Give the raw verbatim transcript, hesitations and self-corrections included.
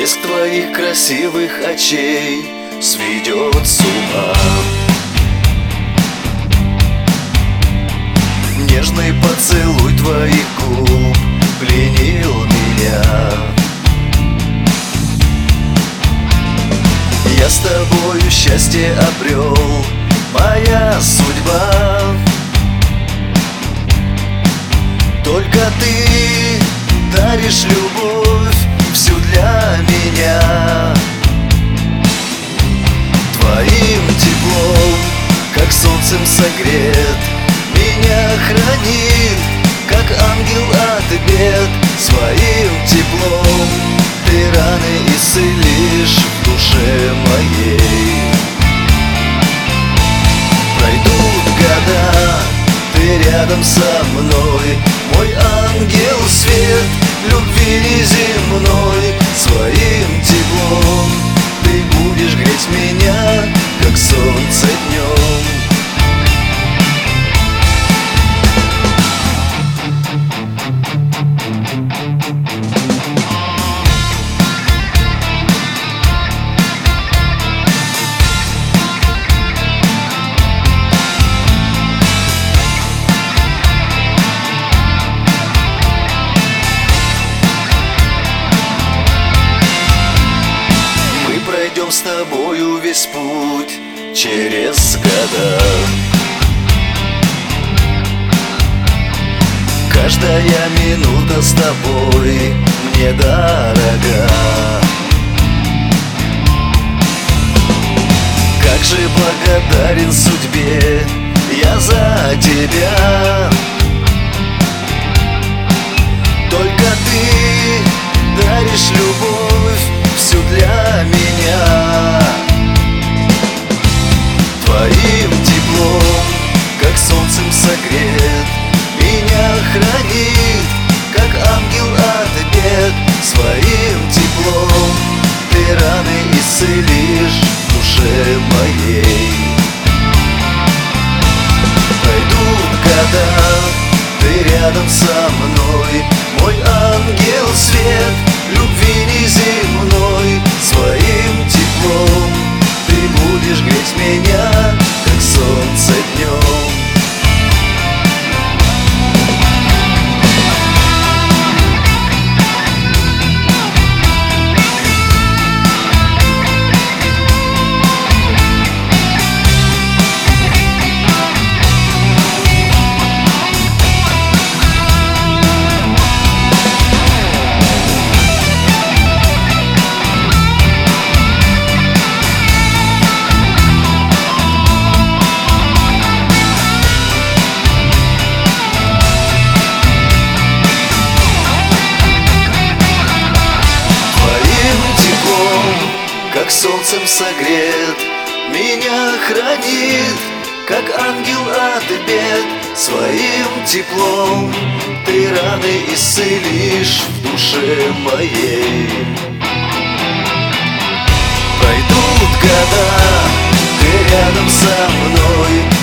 Блеск твоих красивых очей сведет с ума. Нежный поцелуй твоих губ пленил меня. Я с тобою счастье обрел, моя судьба. Только ты даришь любовь всю для меня. Твоим теплом, как солнцем согрет, меня хранит, как ангел от бед. Своим теплом ты раны исцелишь в душе моей. Пройдут года, ты рядом со мной, мой ангел свет, любви неземной. Своим теплом ты будешь греть меня, как солнце днем. С тобою весь путь через года. Каждая минута с тобой мне дорога. Как же благодарен судьбе я за тебя. Только ты даришь любовь всю для меня. Твоим теплом, как солнцем согрет, меня хранит, как ангел от бед. Своим теплом ты раны исцелишь в душе моей. Пройдут года, ты рядом со мной, мой ангел свет, любви неземной. Своим теплом ты будешь греть меня, как солнце днем. Как солнцем согрет, меня хранит, как ангел от бед. Своим теплом ты раны исцелишь в душе моей. Пройдут года, ты рядом со мной,